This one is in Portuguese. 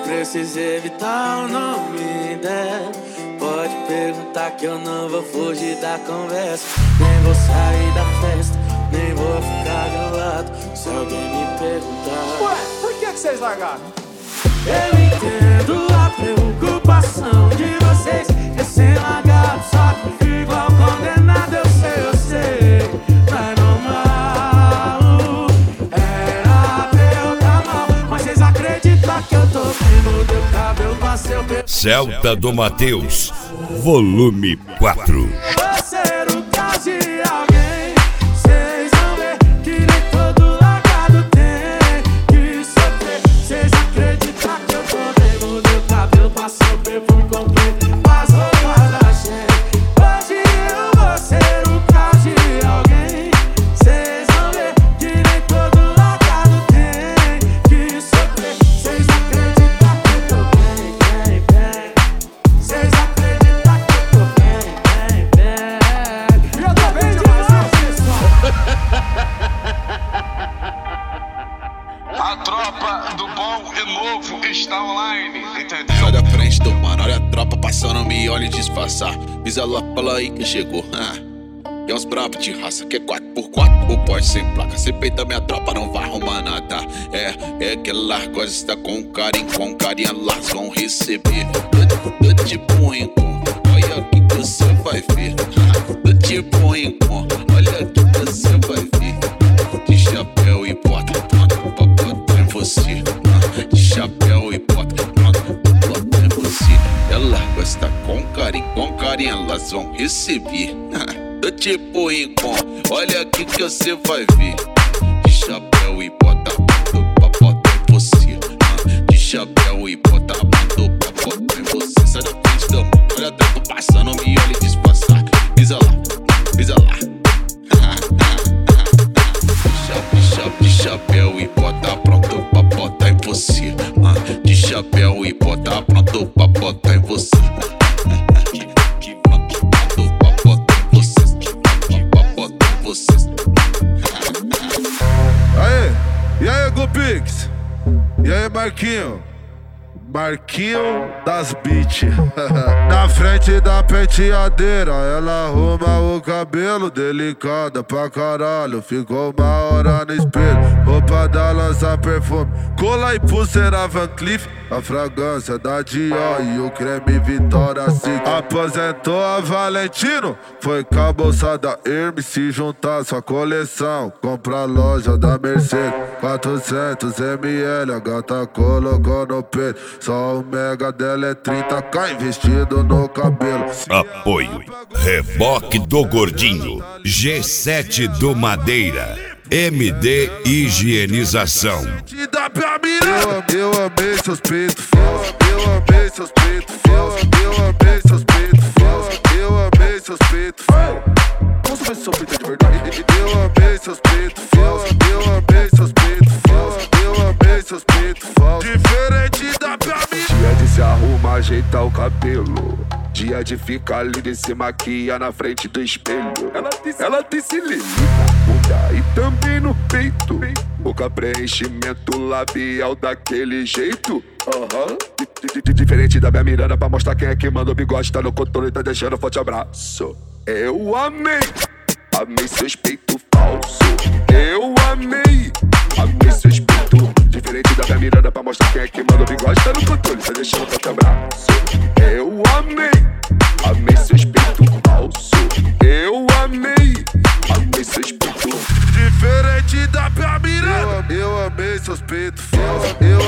precisa evitar o nome dela. Pode perguntar que eu não vou fugir da conversa. Nem vou sair da festa, nem vou ficar do lado se alguém me perguntar. Ué, por que vocês largaram? Eu entendo a preocupação de vocês. Recém-largado, só que fico igual condenado. Eu sei, mas normal. Era pra eu tá mal, mas vocês acreditam que eu tô vendo teu cabelo com seu pelo. Celta do Mateus, volume 4. Você era o caso de alguém. Vocês vão ver que nem todo largado tem que sofrer. Vocês acreditam que eu tô vendo meu cabelo passou perfume completo, as roupas da gente. Hoje eu vou ser o caso de alguém. Vocês vão ver que nem todo largado tem que sofrer. Vocês acreditam que eu tô bem. Vocês acreditam que eu tô bem. Eu tô bem demais, pessoal. A tropa do bom e novo está online, entendeu? Sai da frente do mano, olha a tropa passando, me olha e disfarçar. Visa lá, fala aí quem chegou. É uns bravos de raça, que é 4x4 ou Porsche sem placa. Se peita minha tropa, não vai arrumar nada. É que elas gostam com carinho, elas vão receber. Do tipo rincon, olha o que você vai ver. Do tipo rincon, olha o que você vai ver. De chapéu e bota, pronto, pra botar em você. De chapéu e bota, pronto, pra botar em você. Ela gosta com carinho, elas vão receber. Do tipo rincon, olha aqui que você vai ver. De chapéu e bota, pronto, pra botar em você. De chapéu e bota, pronto, pra botar em você. Sai da frente da mão, olha a tropa passando, me olha e disfarçar. Pisa lá, pisa lá. De chapéu e bota pronto pra botar em você. De chapéu e bota pronto pra botar em você. E aí, Gupix? E aí, Marquinho das beat. Na frente da penteadeira, ela arruma o cabelo, delicada pra caralho. Ficou uma hora no espelho, roupa da lança perfume, cola e pulseira Van Cleef, a fragrância da Dior e o creme Vitória Secret. Aposentou a Valentino, foi com a bolsa da Hermes. Se juntar sua coleção, compra a loja da Mercedes. 400 ml, a gata colocou no peito. Só o mega dela é 30k investido no cabelo. Apoio Reboque do Gordinho, G7 do Madeira, MD Higienização. Eu amei seus peitos falsos, eu amei seus peitos falsos, eu amei seus peitos falsos, eu amei seus peitos falsos. Posso ver se seu peito é de verdade? Eu amei seus peitos falsos, eu amei seus peitos falsos, eu amei seus peitos falsos. Diferente da Pamira. Dia de se arrumar, ajeitar o cabelo. Dia de ficar linda e se maquiar na frente do espelho. Ela tem cilindro na bunda e também no peito. Boca preenchimento labial daquele jeito. Diferente da minha mirada, pra mostrar quem é que manda o bigode. Tá no controle, tá deixando forte abraço. Eu amei seus peitos falsos. Eu amei seus peitos. Diferente da minha mirada, pra mostrar quem é que manda o bigode. Tá no controle, tá deixando forte abraço. Eu amei seus peitos falsos. Eu amei seus peitos. Diferente da Pamira. Eu amei seus peitos falsos. Eu